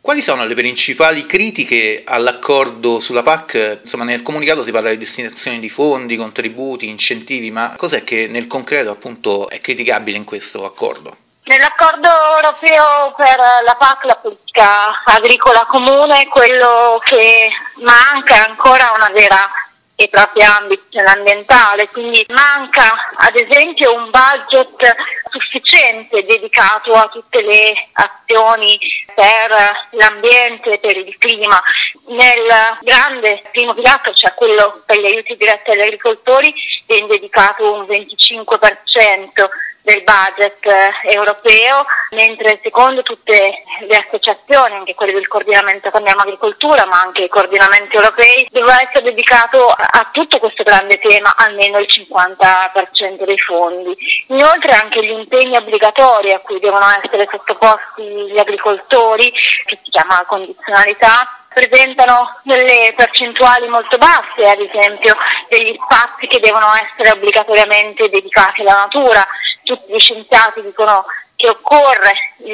Quali sono le principali critiche all'accordo sulla PAC? Insomma, nel comunicato si parla di destinazioni di fondi, contributi, incentivi, ma cos'è che nel concreto appunto è criticabile in questo accordo? Nell'accordo europeo per la PAC, la politica agricola comune, quello che manca è ancora una vera e propria ambizione ambientale, quindi manca ad esempio un budget sufficiente dedicato a tutte le azioni per l'ambiente e per il clima. Nel grande primo pilastro, cioè quello per gli aiuti diretti agli agricoltori, viene dedicato un 25% del budget europeo, mentre secondo tutte le associazioni, anche quelle del coordinamento Cambiamo Agricoltura, ma anche i coordinamenti europei, dovrà essere dedicato a tutto questo grande tema almeno il 50% dei fondi. Inoltre anche gli impegni obbligatori a cui devono essere sottoposti gli agricoltori, che si chiama condizionalità, presentano delle percentuali molto basse, ad esempio degli spazi che devono essere obbligatoriamente dedicati alla natura. Tutti gli scienziati dicono che occorre il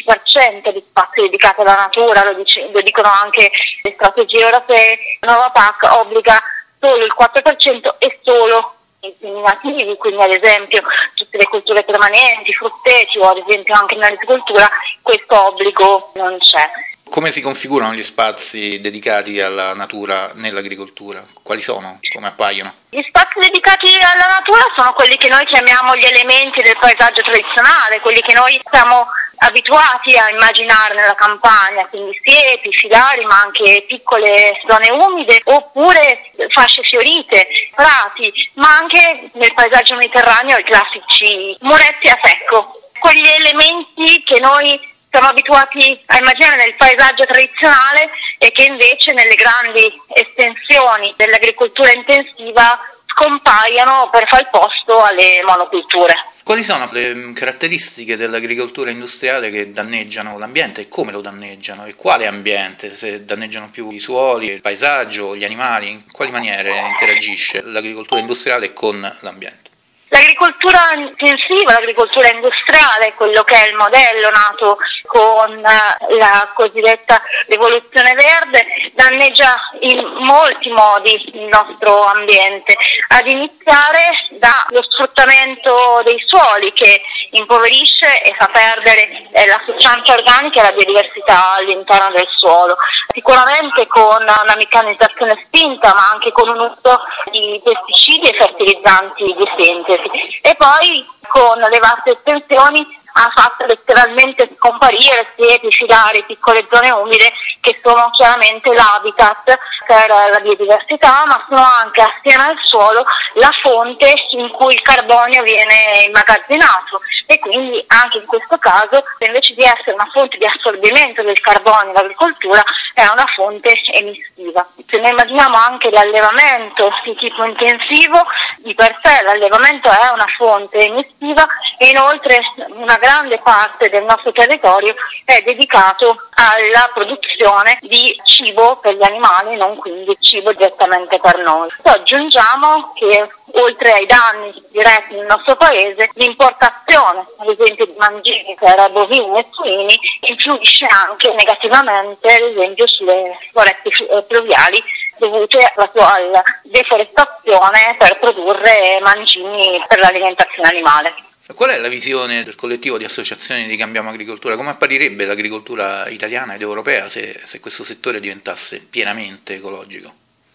10% di spazi dedicati alla natura, lo dicono anche le strategie europee. La nuova PAC obbliga solo il 4% e solo i seminativi, quindi ad esempio tutte le colture permanenti, frutteti o ad esempio anche nell'agricoltura questo obbligo non c'è. Come si configurano gli spazi dedicati alla natura nell'agricoltura? Quali sono? Come appaiono? Gli spazi dedicati alla natura sono quelli che noi chiamiamo gli elementi del paesaggio tradizionale, quelli che noi siamo abituati a immaginare nella campagna, quindi siepi, filari, ma anche piccole zone umide, oppure fasce fiorite, prati, ma anche nel paesaggio mediterraneo i classici muretti a secco. Quegli elementi che noi siamo abituati a immaginare nel paesaggio tradizionale e che invece nelle grandi estensioni dell'agricoltura intensiva scompaiono per far posto alle monoculture. Quali sono le caratteristiche dell'agricoltura industriale che danneggiano l'ambiente e come lo danneggiano? E quale ambiente? Se danneggiano più i suoli, il paesaggio, gli animali? In quali maniere interagisce l'agricoltura industriale con l'ambiente? L'agricoltura intensiva, l'agricoltura industriale, quello che è il modello nato con la cosiddetta rivoluzione verde, danneggia in molti modi il nostro ambiente, ad iniziare dallo sfruttamento dei suoli che impoverisce e fa perdere la sostanza organica e la biodiversità all'interno del suolo, sicuramente con una meccanizzazione spinta ma anche con un uso di pesticidi e fertilizzanti di sintesi. E poi con le vaste estensioni ha fatto letteralmente scomparire siepi, filari, piccole zone umide che sono chiaramente l'habitat per la biodiversità, ma sono anche assieme al suolo la fonte in cui il carbonio viene immagazzinato e quindi anche in questo caso invece di essere una fonte di assorbimento del carbonio l'agricoltura è una fonte emissiva. Se noi immaginiamo anche l'allevamento di tipo intensivo, di per sé l'allevamento è una fonte emissiva e inoltre una grande parte del nostro territorio è dedicato alla produzione di cibo per gli animali, non quindi cibo direttamente per noi. Poi aggiungiamo che oltre ai danni diretti nel nostro paese, l'importazione ad esempio di mangimi per bovini e suini influisce anche negativamente ad esempio sulle foreste pluviali dovute proprio alla deforestazione per produrre mangimi per l'alimentazione animale. Qual è la visione del collettivo di associazioni di Cambiamo Agricoltura? Come apparirebbe l'agricoltura italiana ed europea se questo settore diventasse pienamente ecologico?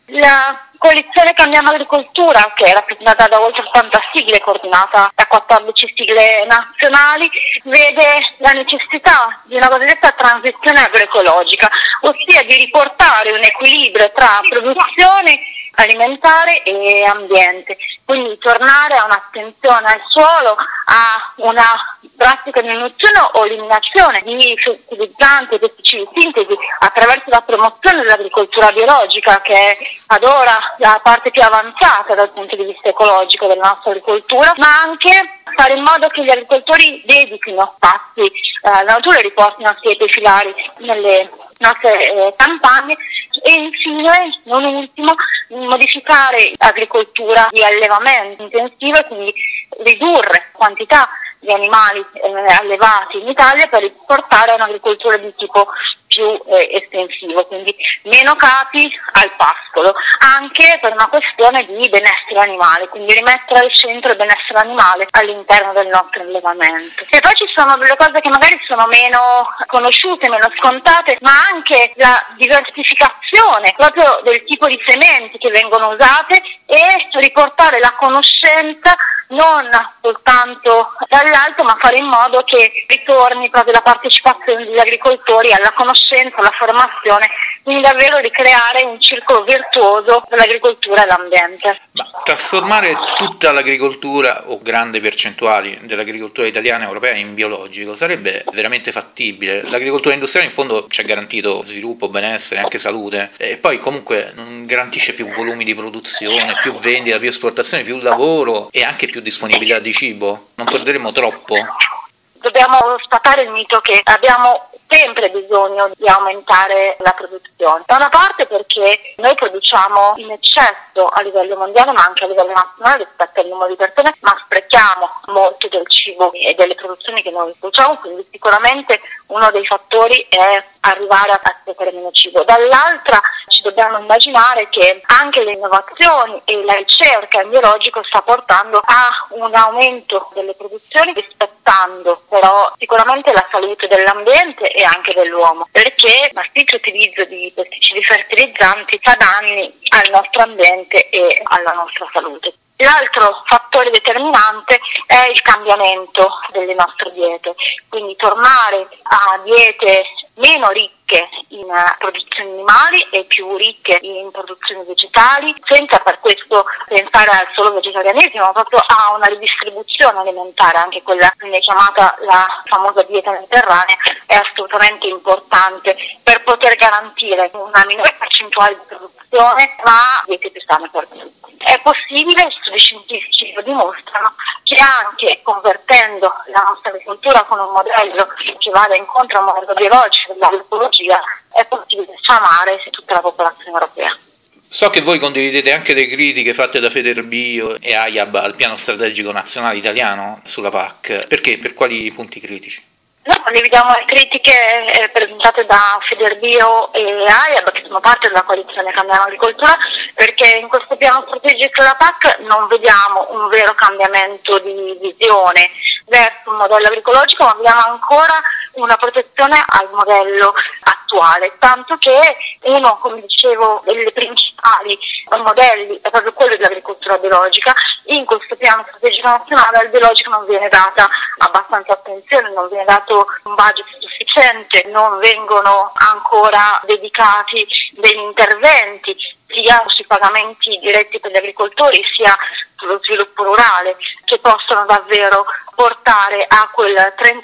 La coalizione Cambiamo Agricoltura, che è rappresentata da oltre 80 sigle, coordinata da 14 sigle nazionali, vede la necessità di una cosiddetta transizione agroecologica, ossia di riportare un equilibrio tra produzione alimentare e ambiente, quindi tornare a un'attenzione al suolo, a una drastica diminuzione o eliminazione di fertilizzanti e pesticidi di sintesi attraverso la promozione dell'agricoltura biologica, che è ad ora la parte più avanzata dal punto di vista ecologico della nostra agricoltura, ma anche fare in modo che gli agricoltori dedichino spazi alla natura e riportino siepi e filari nelle nostre campagne e infine, non ultimo, modificare l'agricoltura di allevamento intensivo e quindi ridurre quantità di animali allevati in Italia per portare a un'agricoltura di tipo più estensivo, quindi meno capi al pascolo, anche per una questione di benessere animale, quindi rimettere al centro il benessere animale all'interno del nostro allevamento. E poi ci sono delle cose che magari sono meno conosciute, meno scontate, ma anche la diversificazione proprio del tipo di sementi che vengono usate e riportare la conoscenza non soltanto dall'alto, ma fare in modo che ritorni proprio la partecipazione degli agricoltori alla conoscenza, alla formazione, quindi davvero ricreare un circolo virtuoso per l'agricoltura e l'ambiente. Ma trasformare tutta l'agricoltura o grandi percentuali dell'agricoltura italiana e europea in biologico sarebbe veramente fattibile. L'agricoltura industriale in fondo ci ha garantito sviluppo, benessere, anche salute, e poi comunque non garantisce più volumi di produzione, più vendita, più esportazione, più lavoro e anche più disponibilità di cibo. Non perderemo troppo? Dobbiamo sfatare il mito che abbiamo sempre bisogno di aumentare la produzione. Da una parte perché noi produciamo in eccesso a livello mondiale ma anche a livello nazionale rispetto al numero di persone, ma sprechiamo molto del cibo e delle produzioni che noi produciamo, quindi sicuramente uno dei fattori è arrivare a sprecare meno cibo. Dall'altra ci dobbiamo immaginare che anche le innovazioni e la ricerca in biologico sta portando a un aumento delle produzioni, rispettando però sicuramente la salute dell'ambiente e anche dell'uomo, perché il massiccio utilizzo di pesticidi fertilizzanti fa danni al nostro ambiente e alla nostra salute. L'altro fattore determinante è il cambiamento delle nostre diete, quindi tornare a diete meno ricche in produzioni animali e più ricche in produzioni vegetali, senza per questo pensare al solo vegetarianesimo, ma proprio a una ridistribuzione alimentare, anche quella che viene chiamata la famosa dieta mediterranea, è assolutamente importante per poter garantire una minore percentuale di produzione, ma diete più sane per tutti. È possibile, studi scientifici lo dimostrano, che anche convertendo la nostra agricoltura con un modello che vada incontro a un modello biologico dell'agroecologia, è possibile sfamare tutta la popolazione europea. So che voi condividete anche le critiche fatte da Federbio e AIAB al piano strategico nazionale italiano sulla PAC. Perché? Per quali punti critici? Noi condividiamo le critiche presentate da Federbio e AIAB, che sono parte della coalizione Cambiamo Agricoltura, perché in questo piano strategico della PAC non vediamo un vero cambiamento di visione verso un modello agroecologico, ma vediamo ancora una protezione al modello attuale, tanto che uno, come dicevo, dei principali modelli è proprio quello dell'agricoltura biologica. In questo piano strategico nazionale al biologico non viene data abbastanza attenzione, non viene dato un budget sufficiente, non vengono ancora dedicati degli interventi sia sui pagamenti diretti per gli agricoltori sia sullo sviluppo rurale, che possono davvero portare a quel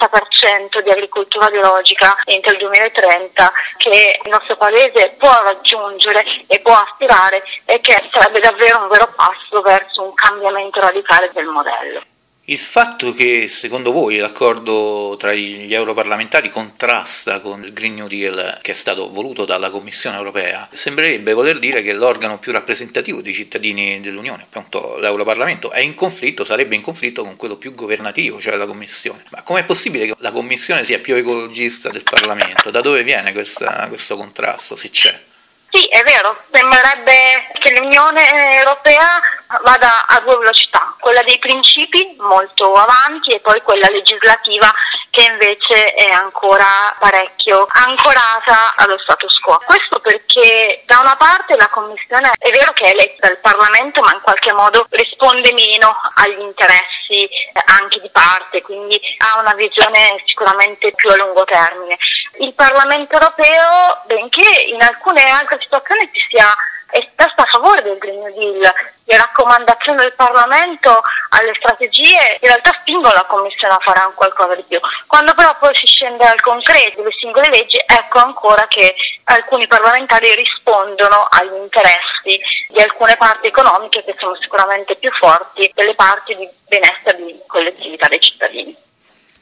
30% di agricoltura biologica entro il 2030 che il nostro paese può raggiungere e può aspirare, e che sarebbe davvero un vero passo verso un cambiamento radicale del modello. Il fatto che secondo voi l'accordo tra gli europarlamentari contrasta con il Green New Deal che è stato voluto dalla Commissione europea sembrerebbe voler dire che l'organo più rappresentativo dei cittadini dell'Unione, appunto l'Europarlamento, è in conflitto, sarebbe in conflitto con quello più governativo, cioè la Commissione. Ma com'è possibile che la Commissione sia più ecologista del Parlamento? Da dove viene questo contrasto, se c'è? Sì, è vero, sembrerebbe che l'Unione Europea vada a due velocità, quella dei principi molto avanti e poi quella legislativa che invece è ancora parecchio ancorata allo status quo. Questo perché da una parte la Commissione è vero che è eletta dal Parlamento, ma in qualche modo risponde meno agli interessi anche di parte, quindi ha una visione sicuramente più a lungo termine. Il Parlamento europeo, benché in alcune altre situazioni si sia espressa a favore del Green New Deal, le raccomandazioni del Parlamento alle strategie in realtà spingono la Commissione a fare qualcosa di più. Quando però poi si scende al concreto delle singole leggi, ecco ancora che alcuni parlamentari rispondono agli interessi di alcune parti economiche che sono sicuramente più forti delle parti di benessere di collettività dei cittadini.